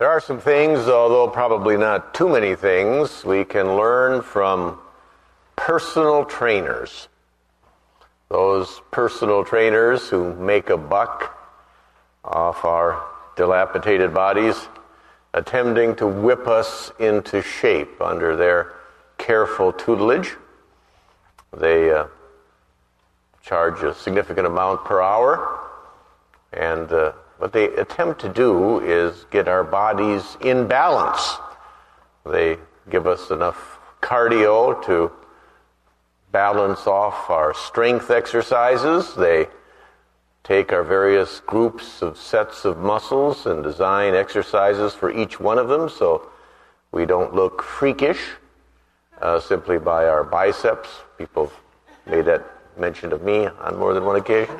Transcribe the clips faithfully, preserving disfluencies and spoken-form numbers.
There are some things, although probably not too many things, we can learn from personal trainers. Those personal trainers who make a buck off our dilapidated bodies, attempting to whip us into shape under their careful tutelage. They uh, charge a significant amount per hour, and uh, what they attempt to do is get our bodies in balance. They give us enough cardio to balance off our strength exercises. They take our various groups of sets of muscles and design exercises for each one of them so we don't look freakish uh, simply by our biceps. People made that mention of me on more than one occasion.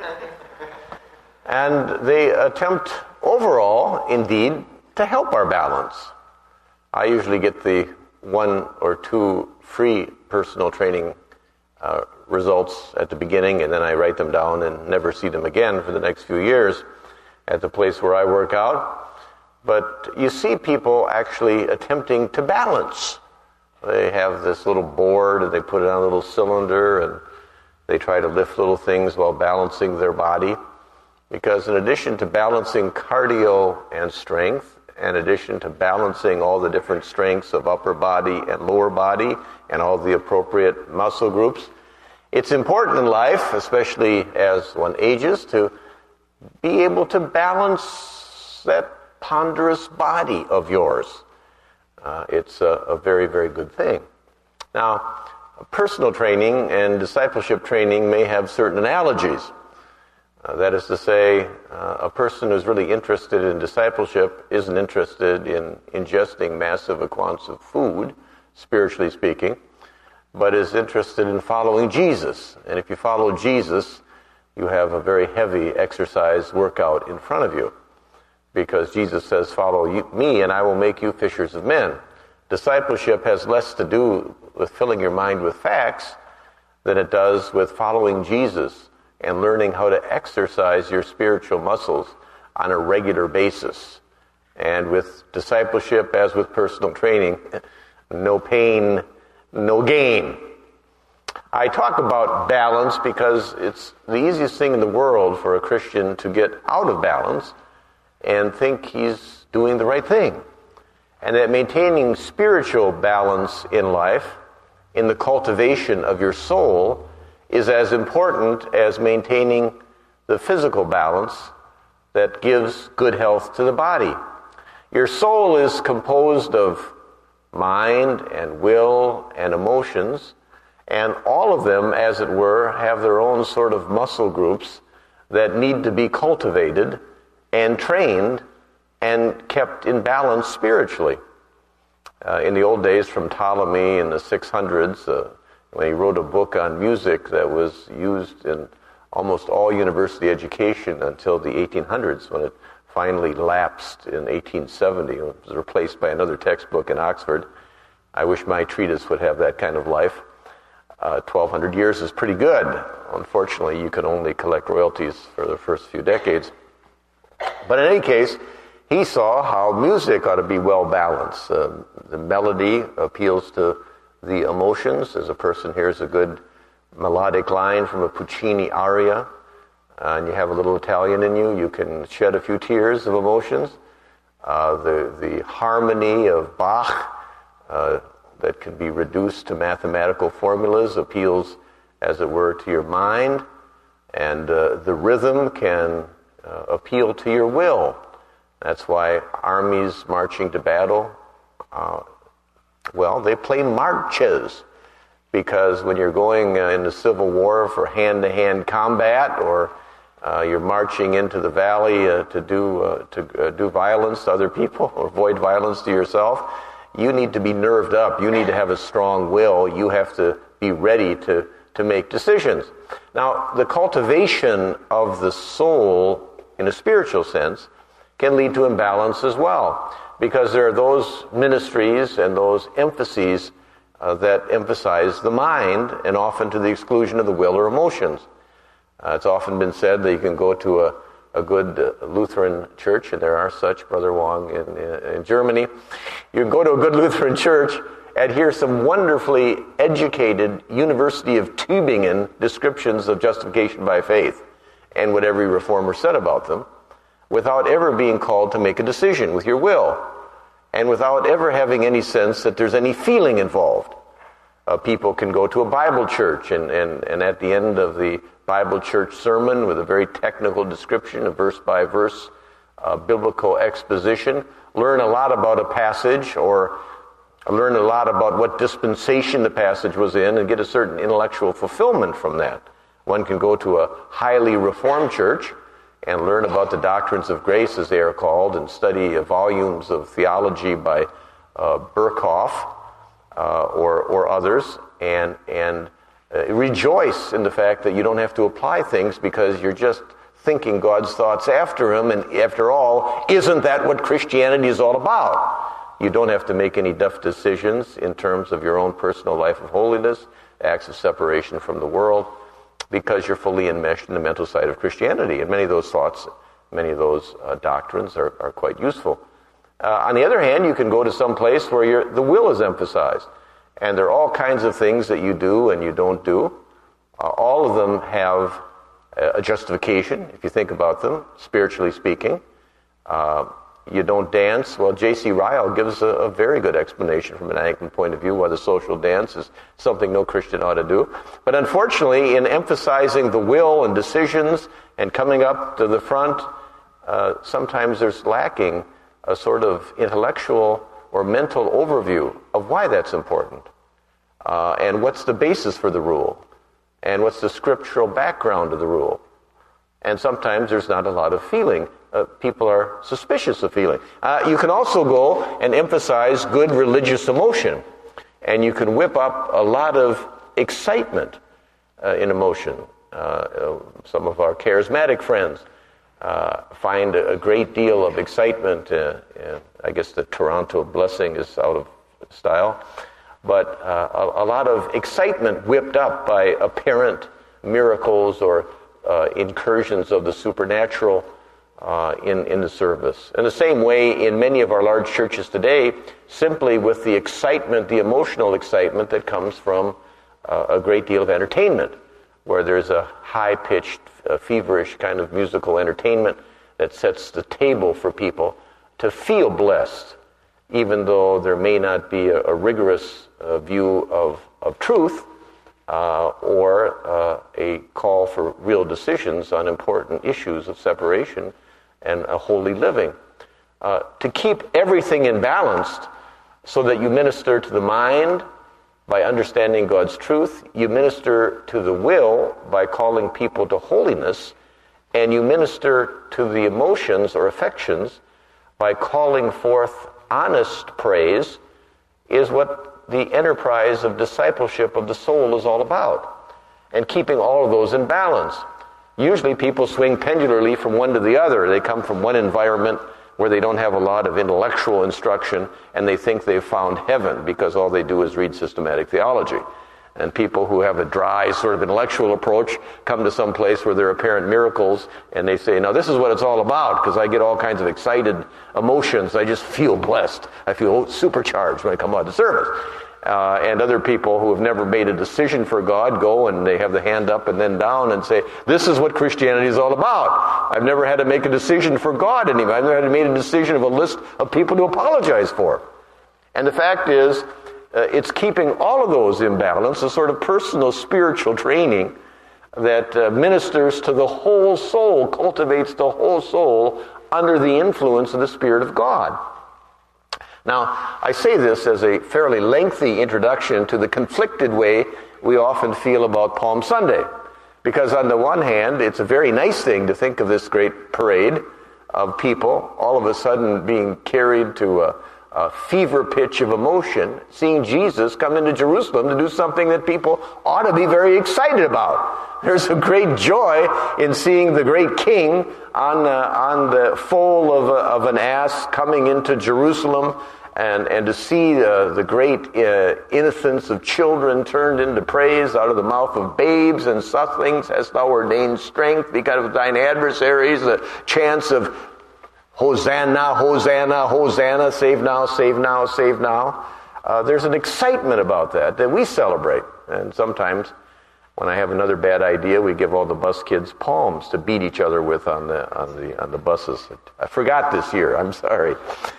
And they attempt overall, indeed, to help our balance. I usually get the one or two free personal training uh, results at the beginning, and then I write them down and never see them again for the next few years at the place where I work out. But you see people actually attempting to balance. They have this little board, and they put it on a little cylinder, and they try to lift little things while balancing their body. Because in addition to balancing cardio and strength, in addition to balancing all the different strengths of upper body and lower body and all the appropriate muscle groups, it's important in life, especially as one ages, to be able to balance that ponderous body of yours. Uh, it's a, a very, very good thing. Now, personal training and discipleship training may have certain analogies. Uh, that is to say, uh, a person who's really interested in discipleship isn't interested in ingesting massive amounts of food, spiritually speaking, but is interested in following Jesus. And if you follow Jesus, you have a very heavy exercise workout in front of you, because Jesus says, follow you, me and I will make you fishers of men. Discipleship has less to do with filling your mind with facts than it does with following Jesus and learning how to exercise your spiritual muscles on a regular basis. And with discipleship, as with personal training, no pain, no gain. I talk about balance because it's the easiest thing in the world for a Christian to get out of balance and think he's doing the right thing. And that maintaining spiritual balance in life, in the cultivation of your soul, is as important as maintaining the physical balance that gives good health to the body. Your soul is composed of mind and will and emotions, and all of them, as it were, have their own sort of muscle groups that need to be cultivated and trained and kept in balance spiritually. Uh, in the old days, from Ptolemy in the six hundreds, uh, when he wrote a book on music that was used in almost all university education until the eighteen hundreds, when it finally lapsed in eighteen seventy. It was replaced by another textbook in Oxford. I wish my treatise would have that kind of life. Uh, twelve hundred years is pretty good. Unfortunately, you can only collect royalties for the first few decades. But in any case, he saw how music ought to be well balanced. Uh, the melody appeals to the emotions. As a person hears a good melodic line from a Puccini aria, uh, and you have a little Italian in you, you can shed a few tears of emotions. Uh, the, the harmony of Bach, uh, that can be reduced to mathematical formulas, appeals, as it were, to your mind. And uh, the rhythm can uh, appeal to your will. That's why armies marching to battle, uh, well, they play marches, because when you're going uh, into civil war for hand-to-hand combat, or uh, you're marching into the valley uh, to do uh, to uh, do violence to other people or avoid violence to yourself, you need to be nerved up. You need to have a strong will. You have to be ready to to make decisions. Now, the cultivation of the soul in a spiritual sense can lead to imbalance as well, because there are those ministries and those emphases uh, that emphasize the mind, and often to the exclusion of the will or emotions. Uh, it's often been said that you can go to a a good uh, Lutheran church, and there are such, Brother Wong, in, in, in Germany. You go to a good Lutheran church and hear some wonderfully educated University of Tübingen descriptions of justification by faith and what every reformer said about them, without ever being called to make a decision with your will, and without ever having any sense that there's any feeling involved. Uh, people can go to a Bible church, and, and, and at the end of the Bible church sermon, with a very technical description, a verse-by-verse uh, biblical exposition, learn a lot about a passage, or learn a lot about what dispensation the passage was in, and get a certain intellectual fulfillment from that. One can go to a highly reformed church and learn about the doctrines of grace, as they are called, and study uh, volumes of theology by uh, Berkhoff uh, or, or others, and, and uh, rejoice in the fact that you don't have to apply things because you're just thinking God's thoughts after him, and after all, isn't that what Christianity is all about? You don't have to make any tough decisions in terms of your own personal life of holiness, acts of separation from the world, because you're fully enmeshed in the mental side of Christianity. And many of those thoughts, many of those uh, doctrines are, are quite useful. Uh, on the other hand, you can go to some place where you're, the will is emphasized. And there are all kinds of things that you do and you don't do. Uh, all of them have a justification, if you think about them, spiritually speaking. Uh, You don't dance. Well, J C Ryle gives a, a very good explanation from an Anglican point of view why the social dance is something no Christian ought to do. But unfortunately, in emphasizing the will and decisions and coming up to the front, uh, sometimes there's lacking a sort of intellectual or mental overview of why that's important, uh, and what's the basis for the rule, and what's the scriptural background of the rule. And sometimes there's not a lot of feeling. Uh, people are suspicious of feeling. Uh, you can also go and emphasize good religious emotion. And you can whip up a lot of excitement uh, in emotion. Uh, uh, some of our charismatic friends uh, find a, a great deal of excitement. Uh, uh, I guess the Toronto blessing is out of style. But uh, a, a lot of excitement whipped up by apparent miracles or uh, incursions of the supernatural Uh, in, in the service. In the same way, in many of our large churches today, simply with the excitement, the emotional excitement that comes from uh, a great deal of entertainment, where there's a high-pitched, uh, feverish kind of musical entertainment that sets the table for people to feel blessed, even though there may not be a, a rigorous uh, view of, of truth uh, or uh, a call for real decisions on important issues of separation and a holy living. Uh, to keep everything in balance so that you minister to the mind by understanding God's truth, you minister to the will by calling people to holiness, and you minister to the emotions or affections by calling forth honest praise, is what the enterprise of discipleship of the soul is all about. And keeping all of those in balance. Usually people swing pendularly from one to the other. They come from one environment where they don't have a lot of intellectual instruction, and they think they've found heaven because all they do is read systematic theology. And people who have a dry sort of intellectual approach come to some place where there are apparent miracles, and they say, now this is what it's all about, because I get all kinds of excited emotions. I just feel blessed. I feel supercharged when I come out of service. Uh, and other people who have never made a decision for God go and they have the hand up and then down and say, this is what Christianity is all about. I've never had to make a decision for God anymore. I've never had to make a decision of a list of people to apologize for. And the fact is, uh, it's keeping all of those in balance, a sort of personal spiritual training that uh, ministers to the whole soul, cultivates the whole soul under the influence of the Spirit of God. Now, I say this as a fairly lengthy introduction to the conflicted way we often feel about Palm Sunday. Because on the one hand, it's a very nice thing to think of this great parade of people all of a sudden being carried to a, a fever pitch of emotion, seeing Jesus come into Jerusalem to do something that people ought to be very excited about. There's a great joy in seeing the great king on, uh, on the foal of, a, of an ass coming into Jerusalem, and, and to see uh, the great uh, innocence of children turned into praise out of the mouth of babes and sucklings hast thou ordained strength because of thine adversaries, the chants of Hosanna, Hosanna, Hosanna, save now, save now, save now. Uh, there's an excitement about that that we celebrate. And sometimes when I have another bad idea, we give all the bus kids palms to beat each other with on the on the on the buses. I forgot this year. I'm sorry,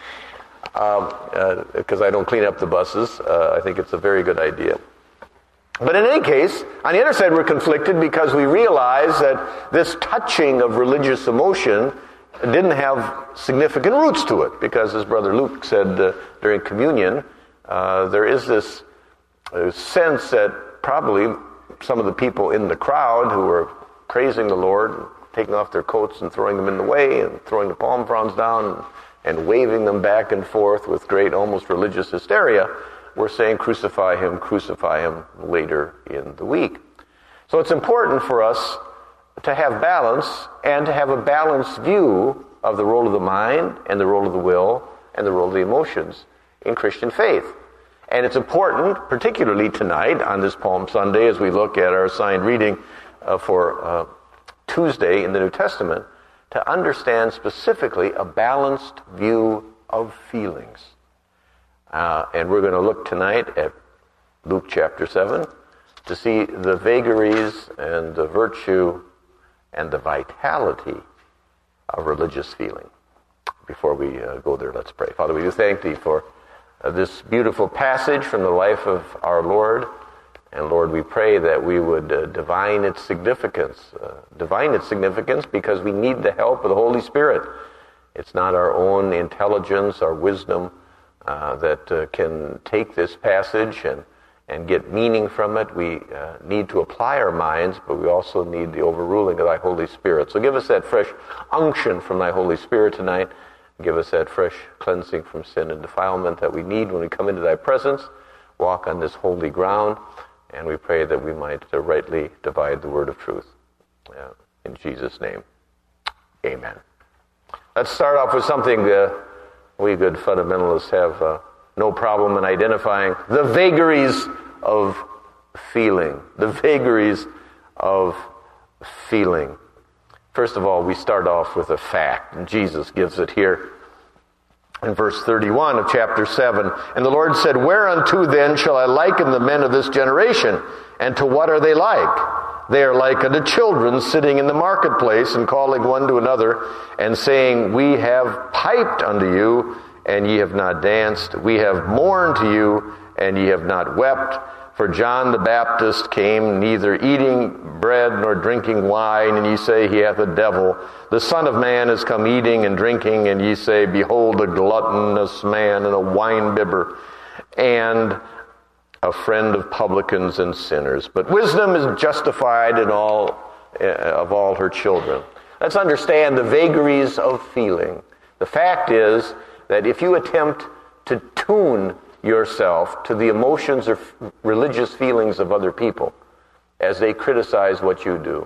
because um, uh, I don't clean up the buses. Uh, I think it's a very good idea. But in any case, on the other side, we're conflicted because we realize that this touching of religious emotion didn't have significant roots to it. Because, as Brother Luke said uh, during communion, uh, there is this uh, sense that probably some of the people in the crowd who were praising the Lord, and taking off their coats and throwing them in the way, and throwing the palm fronds down, and, and waving them back and forth with great, almost religious hysteria, were saying, crucify him, crucify him, later in the week. So it's important for us to have balance, and to have a balanced view of the role of the mind, and the role of the will, and the role of the emotions in Christian faith. And it's important, particularly tonight on this Palm Sunday, as we look at our assigned reading uh, for uh, Tuesday in the New Testament, to understand specifically a balanced view of feelings. Uh, and we're going to look tonight at Luke chapter seven to see the vagaries and the virtue and the vitality of religious feeling. Before we uh, go there, let's pray. Father, we do thank Thee for Uh, this beautiful passage from the life of our Lord. And Lord, we pray that we would uh, divine its significance. Uh, divine its significance because we need the help of the Holy Spirit. It's not our own intelligence, our wisdom uh, that uh, can take this passage and, and get meaning from it. We uh, need to apply our minds, but we also need the overruling of Thy Holy Spirit. So give us that fresh unction from Thy Holy Spirit tonight. Give us that fresh cleansing from sin and defilement that we need when we come into Thy presence, walk on this holy ground, and we pray that we might uh, rightly divide the word of truth. Uh, in Jesus' name, amen. Let's start off with something uh, we good fundamentalists have uh, no problem in identifying: the vagaries of feeling. The vagaries of feeling. First of all, we start off with a fact, and Jesus gives it here in verse thirty-one of chapter seven. And the Lord said, whereunto then shall I liken the men of this generation? And to what are they like? They are like unto children sitting in the marketplace, and calling one to another, and saying, we have piped unto you, and ye have not danced. We have mourned to you, and ye have not wept. For John the Baptist came neither eating bread nor drinking wine, and ye say he hath a devil. The Son of Man is come eating and drinking, and ye say, behold, a gluttonous man and a winebibber, and a friend of publicans and sinners. But wisdom is justified in all uh, of all her children. Let's understand the vagaries of feeling. The fact is that if you attempt to tune yourself to the emotions or religious feelings of other people as they criticize what you do,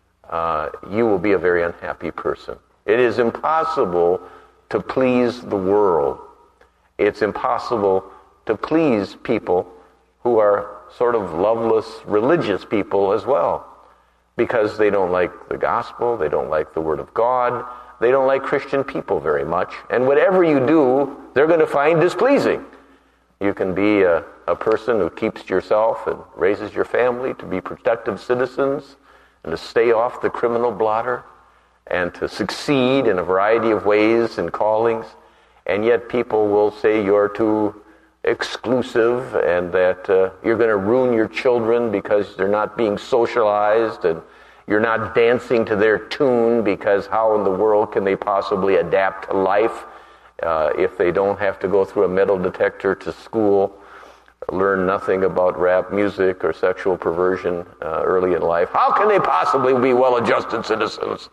uh, you will be a very unhappy person. It is impossible to please the world. It's impossible to please people who are sort of loveless religious people as well, because they don't like the gospel, they don't like the Word of God, they don't like Christian people very much, and whatever you do, they're going to find displeasing. You can be a, a person who keeps to yourself and raises your family to be productive citizens and to stay off the criminal blotter and to succeed in a variety of ways and callings, and yet people will say you're too exclusive and that uh, you're going to ruin your children because they're not being socialized, and you're not dancing to their tune because how in the world can they possibly adapt to life Uh, if they don't have to go through a metal detector to school, learn nothing about rap music or sexual perversion uh, early in life? How can they possibly be well-adjusted citizens?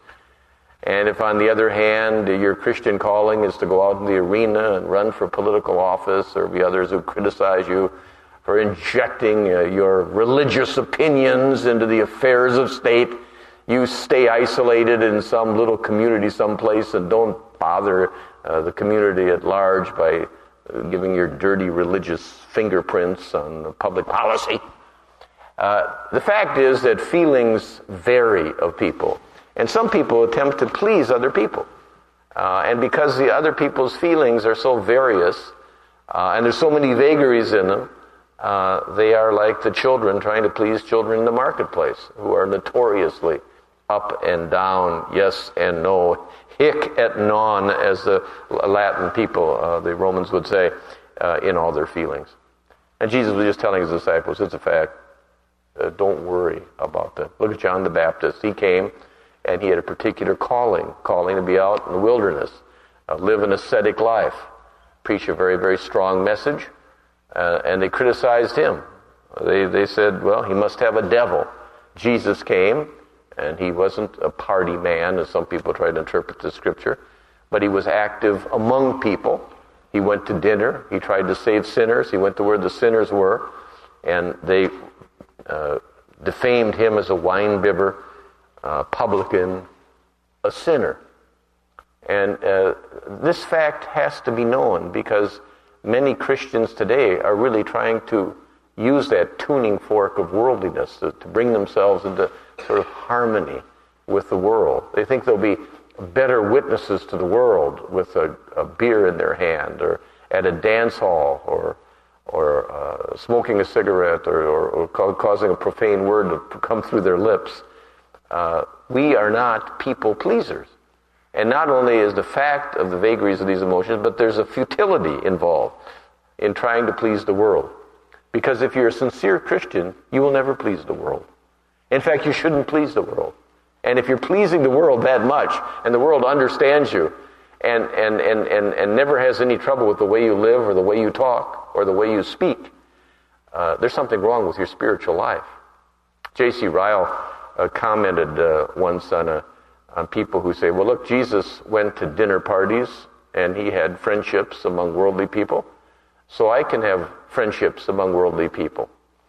And if, on the other hand, your Christian calling is to go out in the arena and run for political office, or be others who criticize you for injecting uh, your religious opinions into the affairs of state, you stay isolated in some little community someplace and don't bother Uh, the community at large by giving your dirty religious fingerprints on public policy. Uh, the fact is that feelings vary of people. And some people attempt to please other people. Uh, and because the other people's feelings are so various, uh, and there's so many vagaries in them, uh, they are like the children trying to please children in the marketplace, who are notoriously up and down, yes and no, hic et non, as the Latin people, uh, the Romans would say, uh, in all their feelings. And Jesus was just telling his disciples, it's a fact, uh, don't worry about that. Look at John the Baptist. He came, and he had a particular calling, calling to be out in the wilderness, uh, live an ascetic life, preach a very, very strong message, uh, and they criticized him. They, they said, well, he must have a devil. Jesus came, and he wasn't a party man, as some people try to interpret the scripture, but he was active among people. He went to dinner. He tried to save sinners. He went to where the sinners were, and they uh, defamed him as a wine-bibber, uh, publican, a sinner. And uh, this fact has to be known because many Christians today are really trying to use that tuning fork of worldliness to, to bring themselves into sort of harmony with the world. They think they'll be better witnesses to the world with a, a beer in their hand, or at a dance hall, or or uh, smoking a cigarette, or, or, or ca- causing a profane word to come through their lips. Uh, we are not people pleasers. And not only is the fact of the vagaries of these emotions, but there's a futility involved in trying to please the world. Because if you're a sincere Christian, you will never please the world. In fact, you shouldn't please the world. And if you're pleasing the world that much, and the world understands you, and, and, and, and, and never has any trouble with the way you live, or the way you talk, or the way you speak, uh, there's something wrong with your spiritual life. J C Ryle uh, commented uh, once on, a, on people who say, well, look, Jesus went to dinner parties, and he had friendships among worldly people, so I can have friendships among worldly people.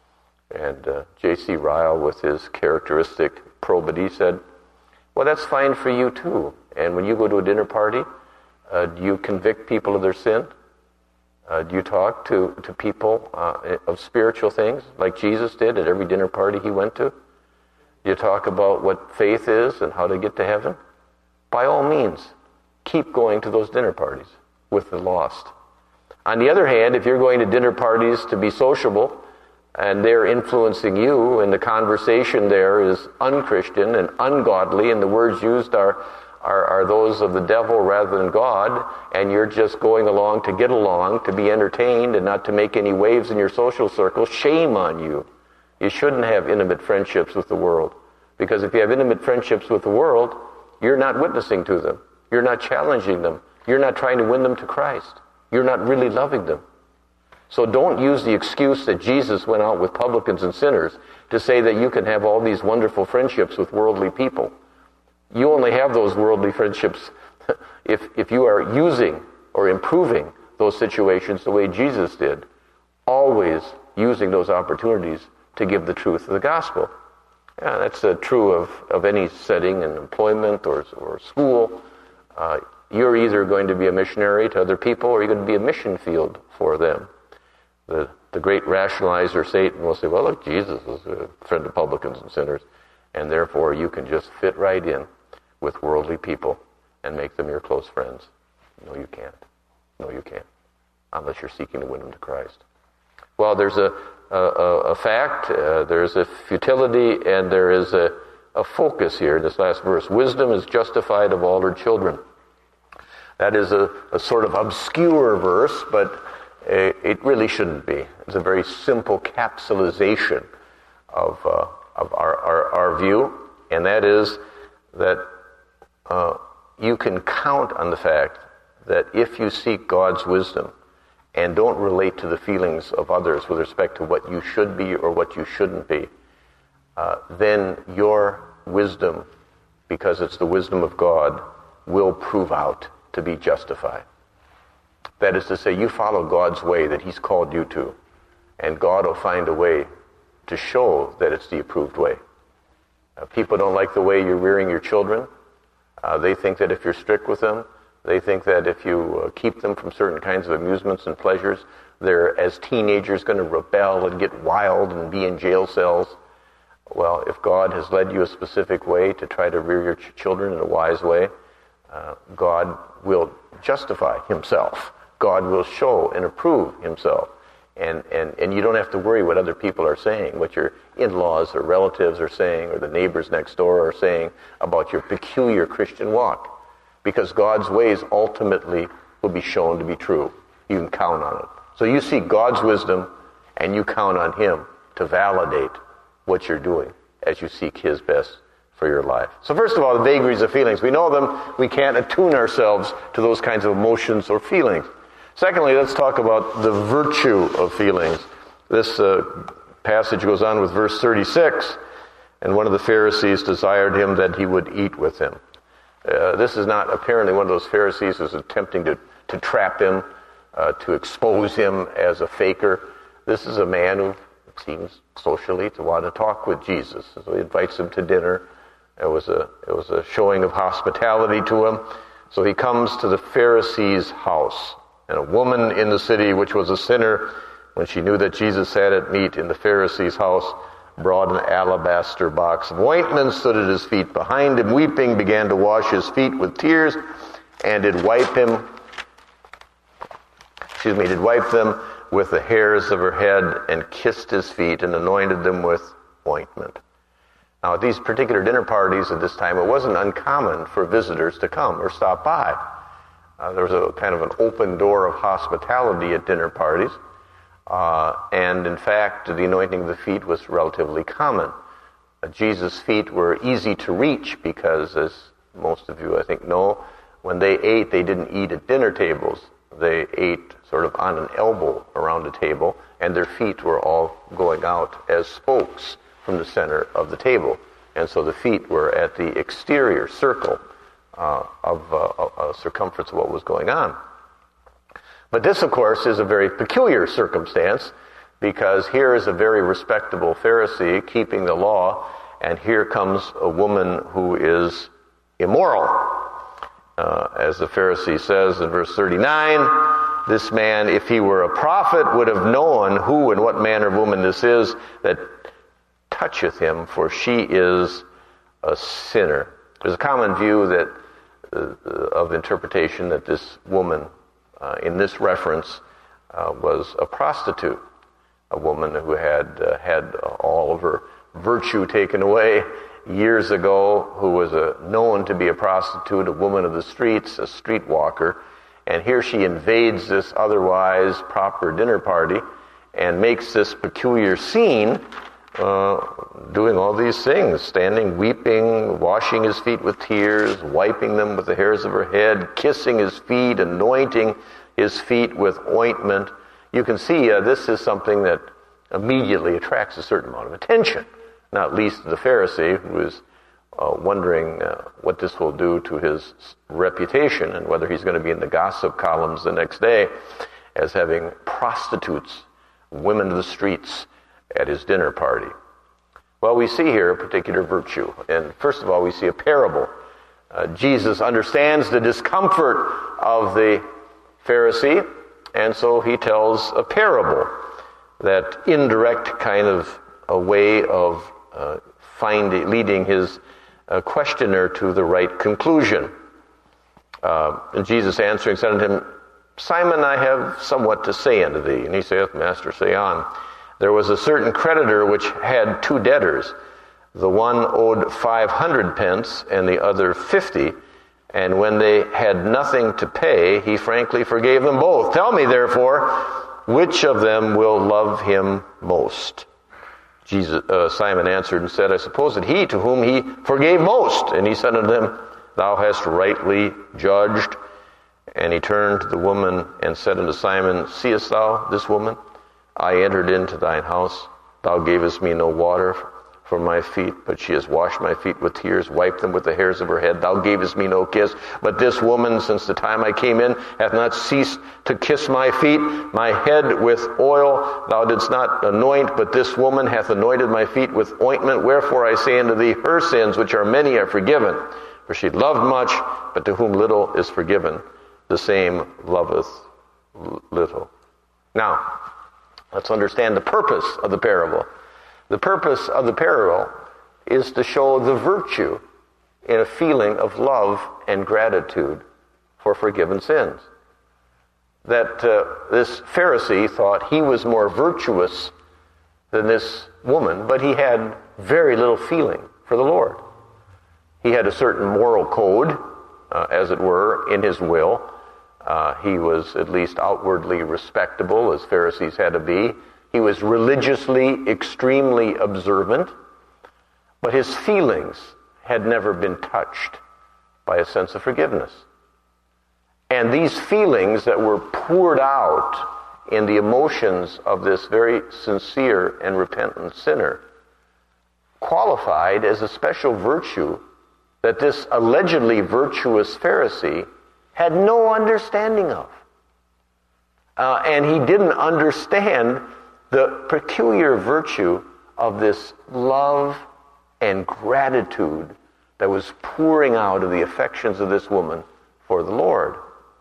And uh, J C Ryle, with his characteristic probity, said, well, that's fine for you too. And when you go to a dinner party, uh, do you convict people of their sin? Uh, do you talk to, to people uh, of spiritual things, like Jesus did at every dinner party he went to? Do you talk about what faith is and how to get to heaven? By all means, keep going to those dinner parties with the lost. On the other hand, if you're going to dinner parties to be sociable, and they're influencing you, and the conversation there is unchristian and ungodly, and the words used are, are, are those of the devil rather than God, and you're just going along to get along, to be entertained, and not to make any waves in your social circle, shame on you. You shouldn't have intimate friendships with the world. Because if you have intimate friendships with the world, you're not witnessing to them. You're not challenging them. You're not trying to win them to Christ. You're not really loving them. So don't use the excuse that Jesus went out with publicans and sinners to say that you can have all these wonderful friendships with worldly people. You only have those worldly friendships if, if you are using or improving those situations the way Jesus did, always using those opportunities to give the truth of the gospel. Yeah, that's uh, true of, of any setting in employment or, or school. Uh, you're either going to be a missionary to other people, or you're going to be a mission field for them. The, the great rationalizer Satan will say, well, look, Jesus is a friend of publicans and sinners, and therefore you can just fit right in with worldly people and make them your close friends. No, you can't. No, you can't, unless you're seeking to win them to Christ. Well, there's a, a, a fact, uh, there's a futility, and there is a, a focus here in this last verse. Wisdom is justified of all her children. That is a, a sort of obscure verse, but it really shouldn't be. It's a very simple capsulization of, uh, of our, our, our view, and that is that uh, you can count on the fact that if you seek God's wisdom and don't relate to the feelings of others with respect to what you should be or what you shouldn't be, uh, then your wisdom, because it's the wisdom of God, will prove out to be justified. That is to say, you follow God's way that He's called you to, and God will find a way to show that it's the approved way. Uh, people don't like the way you're rearing your children. Uh, they think that if you're strict with them, They think that if you uh, keep them from certain kinds of amusements and pleasures, they're, as teenagers, going to rebel and get wild and be in jail cells. Well, if God has led you a specific way to try to rear your ch- children in a wise way, uh, God will justify himself. God will show and approve himself. And, and, and you don't have to worry what other people are saying, what your in-laws or relatives are saying, or the neighbors next door are saying about your peculiar Christian walk. Because God's ways ultimately will be shown to be true. You can count on it. So you seek God's wisdom, and you count on him to validate what you're doing as you seek his best for your life. So first of all, the vagaries of feelings. We know them. We can't attune ourselves to those kinds of emotions or feelings. Secondly, let's talk about the virtue of feelings. This uh, passage goes on with verse thirty-six, and one of the Pharisees desired him that he would eat with him. Uh, this is not apparently one of those Pharisees who's attempting to, to trap him, uh, to expose him as a faker. This is a man who seems socially to want to talk with Jesus. So he invites him to dinner. It was a, it was a showing of hospitality to him. So he comes to the Pharisee's house. And a woman in the city, which was a sinner, when she knew that Jesus sat at meat in the Pharisee's house, brought an alabaster box of ointment, stood at his feet behind him, weeping, began to wash his feet with tears, and did wipe him, excuse me, did wipe them with the hairs of her head, and kissed his feet, and anointed them with ointment. Now, at these particular dinner parties at this time, it wasn't uncommon for visitors to come or stop by. Uh, there was a kind of an open door of hospitality at dinner parties. Uh, and in fact, the anointing of the feet was relatively common. Uh, Jesus' feet were easy to reach because, as most of you I think know, when they ate, they didn't eat at dinner tables. They ate sort of on an elbow around a table, and their feet were all going out as spokes from the center of the table. And so the feet were at the exterior circle uh, of uh, a circumference of what was going on. But this, of course, is a very peculiar circumstance, because here is a very respectable Pharisee keeping the law, and here comes a woman who is immoral. Uh, as the Pharisee says in verse thirty-nine, this man, if he were a prophet, would have known who and what manner of woman this is that toucheth him, for she is a sinner. There's a common view that uh, of interpretation that this woman, Uh, in this reference, uh, was a prostitute, a woman who had uh, had all of her virtue taken away years ago, who was a, known to be a prostitute, a woman of the streets, a streetwalker. And here she invades this otherwise proper dinner party and makes this peculiar scene, uh, doing all these things, standing, weeping, washing his feet with tears, wiping them with the hairs of her head, kissing his feet, anointing his feet with ointment. You can see uh, this is something that immediately attracts a certain amount of attention, not least the Pharisee, who is uh, wondering uh, what this will do to his reputation and whether he's going to be in the gossip columns the next day as having prostitutes, women of the streets, at his dinner party. Well, we see here a particular virtue. And first of all, we see a parable. Uh, Jesus understands the discomfort of the Pharisee, and so he tells a parable, that indirect kind of a way of uh, finding, leading his uh, questioner to the right conclusion. Uh, and Jesus answering said unto him, Simon, I have somewhat to say unto thee. And he saith, Master, say on. There was a certain creditor which had two debtors. The one owed five hundred pence, and the other fifty. And when they had nothing to pay, he frankly forgave them both. Tell me, therefore, which of them will love him most? Jesus, uh, Simon answered and said, I suppose that he to whom he forgave most. And he said unto them, Thou hast rightly judged. And he turned to the woman and said unto Simon, Seest thou this woman? I entered into thine house. Thou gavest me no water for my feet, but she has washed my feet with tears, wiped them with the hairs of her head. Thou gavest me no kiss, but this woman, since the time I came in, hath not ceased to kiss my feet, my head with oil. Thou didst not anoint, but this woman hath anointed my feet with ointment. Wherefore I say unto thee, her sins, which are many, are forgiven. For she loved much, but to whom little is forgiven, the same loveth little. Now, let's understand the purpose of the parable. The purpose of the parable is to show the virtue in a feeling of love and gratitude for forgiven sins. That uh, this Pharisee thought he was more virtuous than this woman, but he had very little feeling for the Lord. He had a certain moral code, uh, as it were, in his will. Uh, he was at least outwardly respectable, as Pharisees had to be. He was religiously extremely observant, but his feelings had never been touched by a sense of forgiveness. And these feelings that were poured out in the emotions of this very sincere and repentant sinner qualified as a special virtue that this allegedly virtuous Pharisee had no understanding of. Uh, and he didn't understand the peculiar virtue of this love and gratitude that was pouring out of the affections of this woman for the Lord.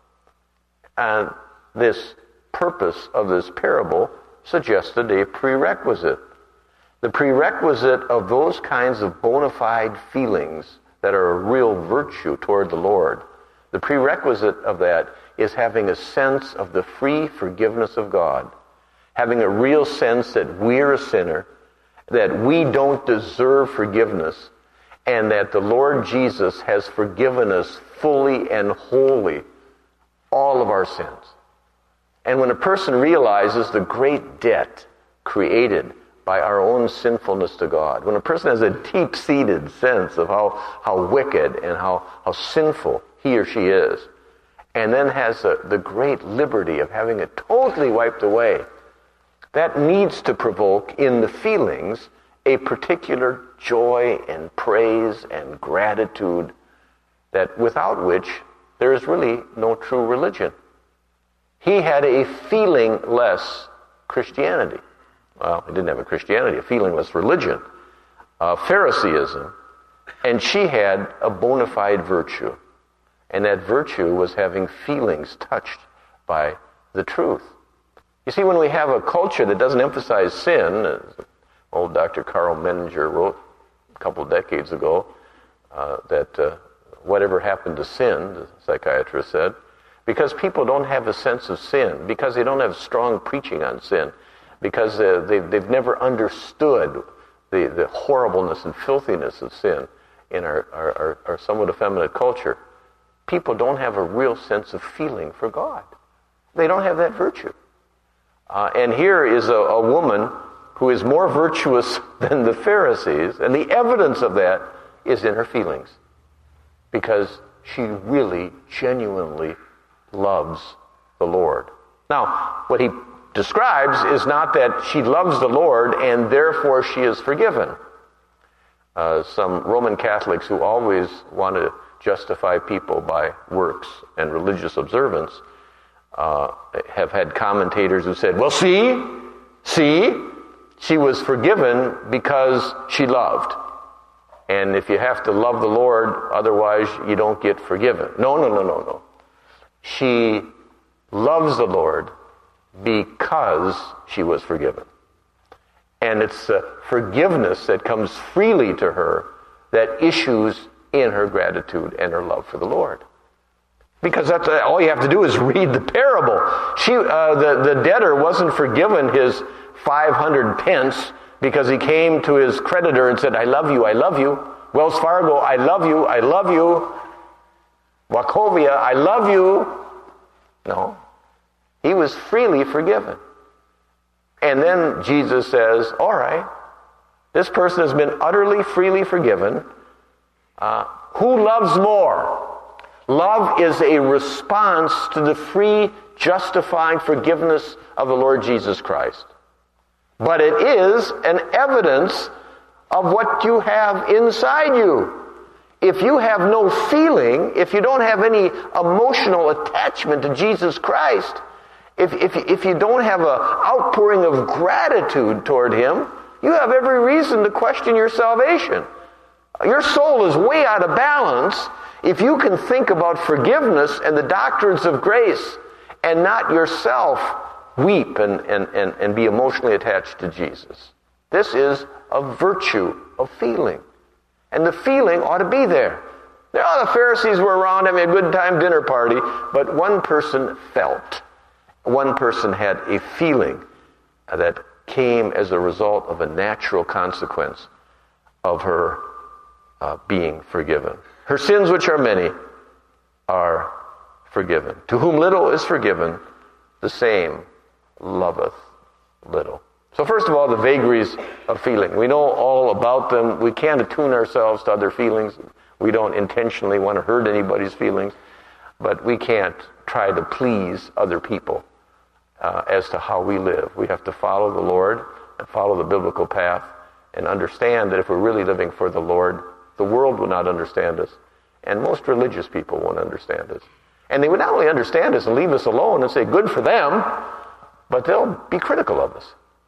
And this purpose of this parable suggested a prerequisite. The prerequisite of those kinds of bona fide feelings that are a real virtue toward the Lord, the prerequisite of that is having a sense of the free forgiveness of God, having a real sense that we're a sinner, that we don't deserve forgiveness, and that the Lord Jesus has forgiven us fully and wholly all of our sins. And when a person realizes the great debt created by our own sinfulness to God, when a person has a deep-seated sense of how, how wicked and how, how sinful he or she is, and then has a, the great liberty of having it totally wiped away, that needs to provoke in the feelings a particular joy and praise and gratitude that without which there is really no true religion. He had a feelingless Christianity. Well, he didn't have a Christianity, a feelingless religion, uh, Phariseeism, and she had a bona fide virtue. And that virtue was having feelings touched by the truth. You see, when we have a culture that doesn't emphasize sin, as old Doctor Carl Menninger wrote a couple of decades ago, uh, that uh, whatever happened to sin, the psychiatrist said, because people don't have a sense of sin, because they don't have strong preaching on sin, because uh, they've, they've never understood the, the horribleness and filthiness of sin in our, our, our, our somewhat effeminate culture, people don't have a real sense of feeling for God. They don't have that virtue. Uh, and here is a, a woman who is more virtuous than the Pharisees, and the evidence of that is in her feelings, because she really, genuinely loves the Lord. Now, what he describes is not that she loves the Lord and therefore she is forgiven. Uh, some Roman Catholics who always want to justify people by works and religious observance uh, have had commentators who said, well, see, see, she was forgiven because she loved. And if you have to love the Lord, otherwise you don't get forgiven. No, no, no, no, no. She loves the Lord because she was forgiven. And it's uh, forgiveness that comes freely to her that issues in her gratitude and her love for the Lord. Because that's uh, all you have to do is read the parable. She, uh, the, the debtor wasn't forgiven his five hundred pence because he came to his creditor and said, I love you, I love you. Wells Fargo, I love you, I love you. Wachovia, I love you. No. He was freely forgiven. And then Jesus says, all right, this person has been utterly, freely forgiven. Uh, who loves more? Love is a response to the free, justifying forgiveness of the Lord Jesus Christ. But it is an evidence of what you have inside you. If you have no feeling, if you don't have any emotional attachment to Jesus Christ, if, if, if you don't have an outpouring of gratitude toward Him, you have every reason to question your salvation. Your soul is way out of balance if you can think about forgiveness and the doctrines of grace and not yourself weep and, and, and, and be emotionally attached to Jesus. This is a virtue of feeling. And the feeling ought to be there. There are the Pharisees were around having a good time dinner party, but one person felt. One person had a feeling that came as a result of a natural consequence of her uh, being forgiven. Her sins, which are many, are forgiven. To whom little is forgiven, the same loveth little. So first of all, the vagaries of feeling. We know all about them. We can't attune ourselves to other feelings. We don't intentionally want to hurt anybody's feelings, but we can't try to please other people uh, as to how we live. We have to follow the Lord and follow the biblical path and understand that if we're really living for the Lord, the world will not understand us, and most religious people won't understand us. And they would not only understand us and leave us alone and say, good for them, but they'll be critical of us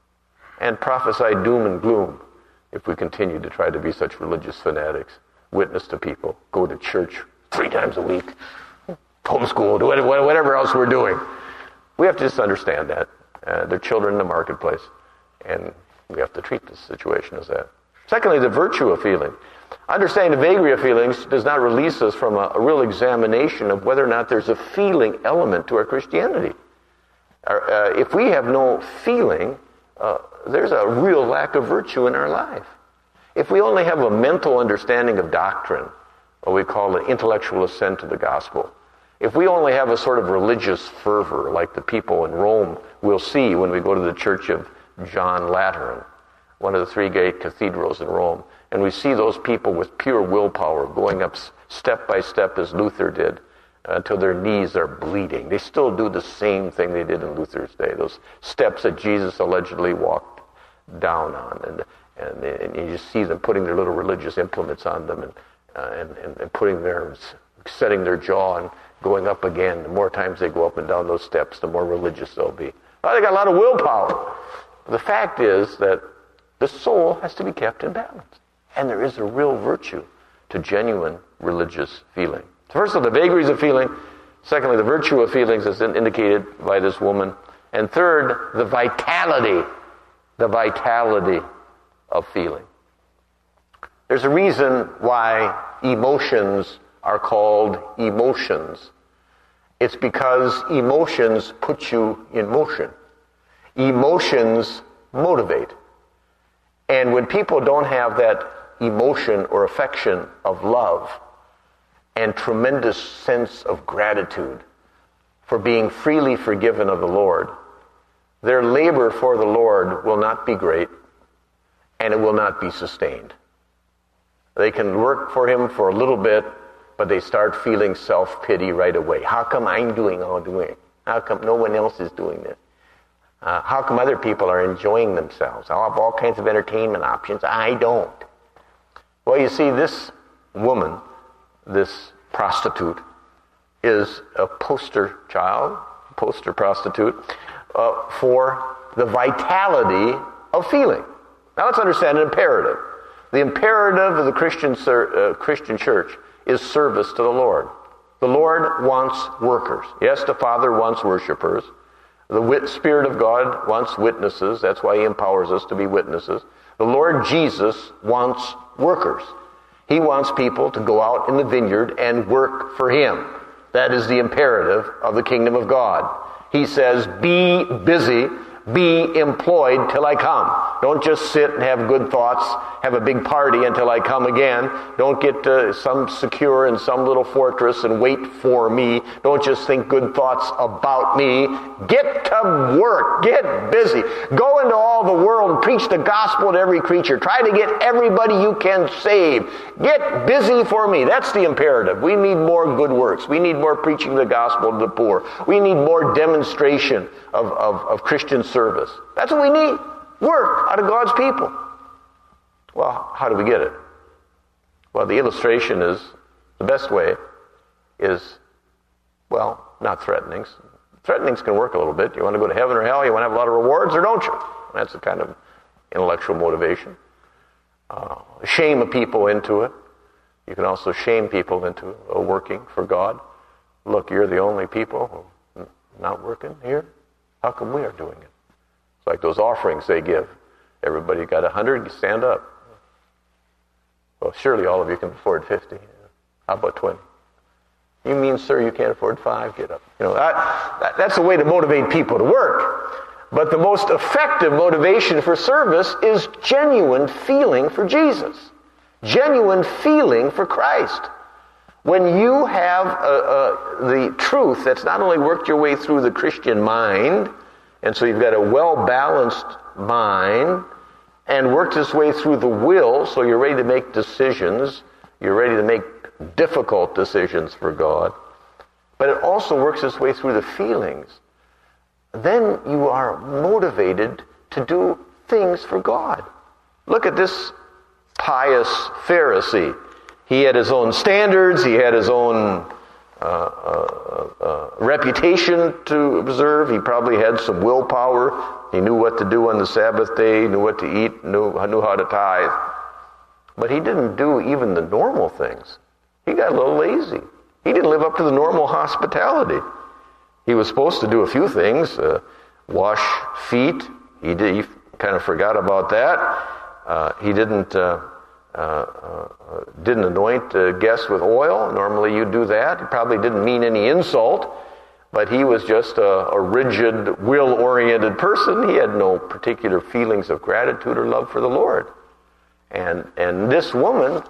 and prophesy doom and gloom if we continue to try to be such religious fanatics, witness to people, go to church three times a week, homeschool, do whatever else we're doing. We have to just understand that. Uh, they're children in the marketplace, and we have to treat this situation as that. Secondly, the virtue of feeling. Understanding the vagary of feelings does not release us from a, a real examination of whether or not there's a feeling element to our Christianity. Our, uh, if we have no feeling, uh, there's a real lack of virtue in our life. If we only have a mental understanding of doctrine, what we call an intellectual assent to the gospel, if we only have a sort of religious fervor like the people in Rome will see when we go to the church of John Lateran, one of the three great cathedrals in Rome, and we see those people with pure willpower going up step by step as Luther did uh, until their knees are bleeding. They still do the same thing they did in Luther's day, those steps that Jesus allegedly walked down on. And and, and you just see them putting their little religious implements on them and, uh, and, and, and putting their, setting their jaw and going up again. The more times they go up and down those steps, the more religious they'll be. Well, they got a lot of willpower. The fact is that the soul has to be kept in balance. And there is a real virtue to genuine religious feeling. First of all, the vagaries of feeling. Secondly, the virtue of feelings as indicated by this woman. And third, the vitality, the vitality of feeling. There's a reason why emotions are called emotions. It's because emotions put you in motion. Emotions motivate. And when people don't have that emotion or affection of love and tremendous sense of gratitude for being freely forgiven of the Lord, their labor for the Lord will not be great and it will not be sustained. They can work for Him for a little bit, but they start feeling self-pity right away. How come I'm doing all doing? How come no one else is doing this? Uh, how come other people are enjoying themselves? I have all kinds of entertainment options. I don't. Well, you see, this woman, this prostitute, is a poster child, poster prostitute, uh, for the vitality of feeling. Now let's understand an imperative. The imperative of the Christian, uh, Christian church is service to the Lord. The Lord wants workers. Yes, the Father wants worshipers. The Spirit of God wants witnesses. That's why He empowers us to be witnesses. The Lord Jesus wants workers. He wants people to go out in the vineyard and work for Him. That is the imperative of the kingdom of God. He says, be busy, be employed till I come. Don't just sit and have good thoughts, have a big party until I come again. Don't get uh, some secure in some little fortress and wait for me. Don't just think good thoughts about me. Get to work. Get busy. Go into all the world and preach the gospel to every creature. Try to get everybody you can save. Get busy for me. That's the imperative. We need more good works. We need more preaching the gospel to the poor. We need more demonstration of, of, of Christian service. That's what we need. Work out of God's people. Well, how do we get it? Well, the illustration is, the best way is, well, not threatenings. Threatenings can work a little bit. You want to go to heaven or hell? You want to have a lot of rewards or don't you? That's the kind of intellectual motivation. uh, shame people into it. You can also shame people into uh, working for God. Look, you're the only people who are not working here. How come we are doing it? It's like those offerings they give. Everybody got a hundred, stand up. Well, surely all of you can afford fifty. How about twenty? You mean, sir, you can't afford five? Get up. You know, that, that, that's a way to motivate people to work. But the most effective motivation for service is genuine feeling for Jesus. Genuine feeling for Christ. When you have uh, uh, the truth that's not only worked your way through the Christian mind, and so you've got a well-balanced mind, and worked its way through the will, so you're ready to make decisions, you're ready to make difficult decisions for God, but it also works its way through the feelings, then you are motivated to do things for God. Look at this pious Pharisee. He had his own standards, he had his own uh, uh, uh, reputation to observe, he probably had some willpower, he knew what to do on the Sabbath day, knew what to eat, knew, knew how to tithe, but he didn't do even the normal things. He got a little lazy. He didn't live up to the normal hospitality. He was supposed to do a few things, uh, wash feet. He did. He kind of forgot about that. Uh, he didn't uh, uh, uh, didn't anoint uh, guests with oil. Normally you do that. He probably didn't mean any insult, but he was just a, a rigid, will-oriented person. He had no particular feelings of gratitude or love for the Lord. And and this woman,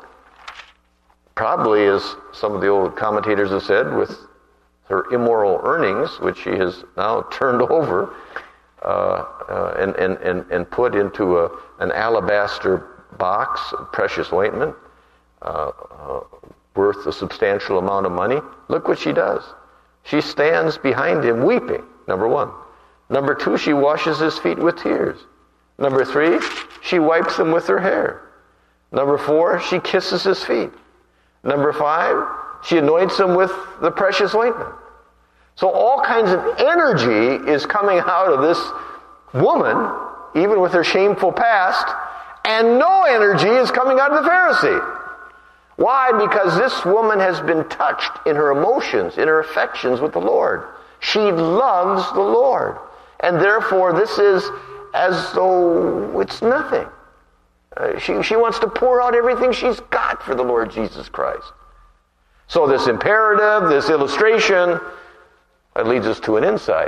probably, as some of the old commentators have said, with her immoral earnings, which she has now turned over uh, uh, and, and, and, and put into a, an alabaster box of precious ointment, uh, uh, worth a substantial amount of money. Look what she does. She stands behind him weeping, number one. Number two, she washes his feet with tears. Number three, she wipes them with her hair. Number four, she kisses his feet. Number five, she anoints him with the precious ointment. So all kinds of energy is coming out of this woman, even with her shameful past, and no energy is coming out of the Pharisee. Why? Because this woman has been touched in her emotions, in her affections with the Lord. She loves the Lord. And therefore, this is as though it's nothing. Uh, she, she wants to pour out everything she's got for the Lord Jesus Christ. So this imperative, this illustration, it leads us to an insight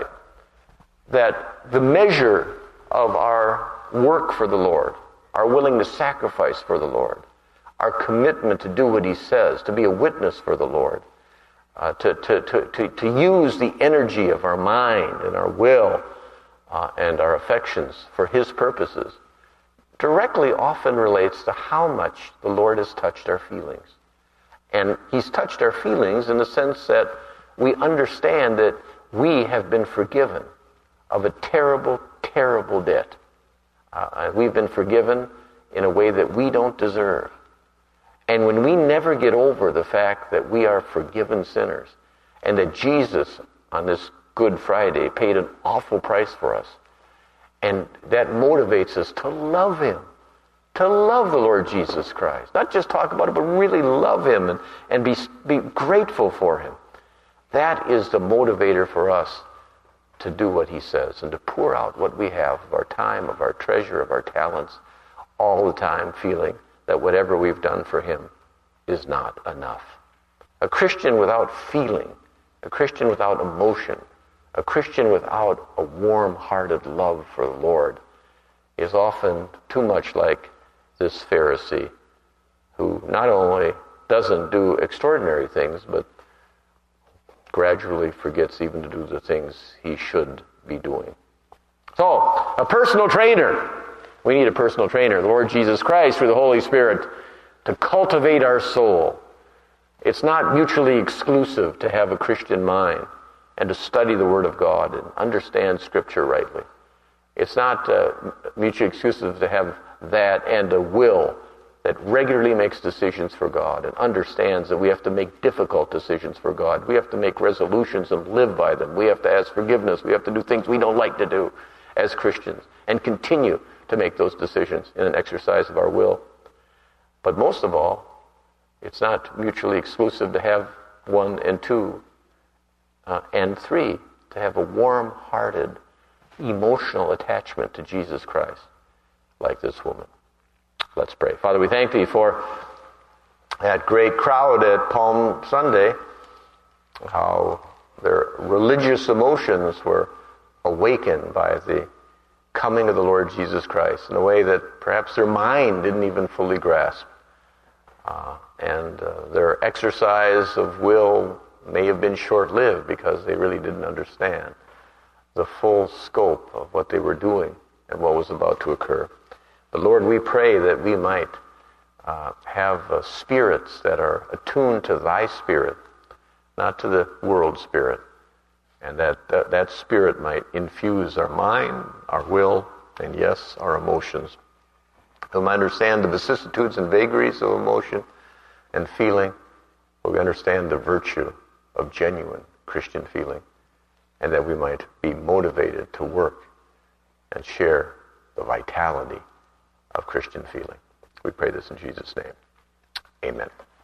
that the measure of our work for the Lord, our willing to sacrifice for the Lord, our commitment to do what He says, to be a witness for the Lord, uh, to, to, to, to, to use the energy of our mind and our will uh, and our affections for His purposes, directly often relates to how much the Lord has touched our feelings. And He's touched our feelings in the sense that we understand that we have been forgiven of a terrible, terrible debt. Uh, we've been forgiven in a way that we don't deserve. And when we never get over the fact that we are forgiven sinners and that Jesus on this Good Friday paid an awful price for us, and that motivates us to love Him, to love the Lord Jesus Christ. Not just talk about it, but really love Him and, and be, be grateful for Him. That is the motivator for us to do what He says and to pour out what we have of our time, of our treasure, of our talents, all the time feeling that whatever we've done for Him is not enough. A Christian without feeling, a Christian without emotion, a Christian without a warm-hearted love for the Lord is often too much like this Pharisee who not only doesn't do extraordinary things, but gradually forgets even to do the things he should be doing. So, a personal trainer. We need a personal trainer, the Lord Jesus Christ, through the Holy Spirit, to cultivate our soul. It's not mutually exclusive to have a Christian mind and to study the Word of God and understand Scripture rightly. It's not uh, mutually exclusive to have that and a will that regularly makes decisions for God and understands that we have to make difficult decisions for God. We have to make resolutions and live by them. We have to ask forgiveness. We have to do things we don't like to do as Christians and continue to make those decisions in an exercise of our will. But most of all, it's not mutually exclusive to have one and two uh, and three, to have a warm-hearted, emotional attachment to Jesus Christ, like this woman. Let's pray. Father, we thank Thee for that great crowd at Palm Sunday, how their religious emotions were awakened by the coming of the Lord Jesus Christ in a way that perhaps their mind didn't even fully grasp. Uh, and uh, their exercise of will may have been short-lived because they really didn't understand the full scope of what they were doing and what was about to occur. But Lord, we pray that we might uh, have uh, spirits that are attuned to Thy Spirit, not to the world spirit, and that, that that spirit might infuse our mind, our will, and yes, our emotions. We might understand the vicissitudes and vagaries of emotion and feeling, but we understand the virtue of genuine Christian feeling, and that we might be motivated to work and share the vitality of Christian feeling. We pray this in Jesus' name. Amen.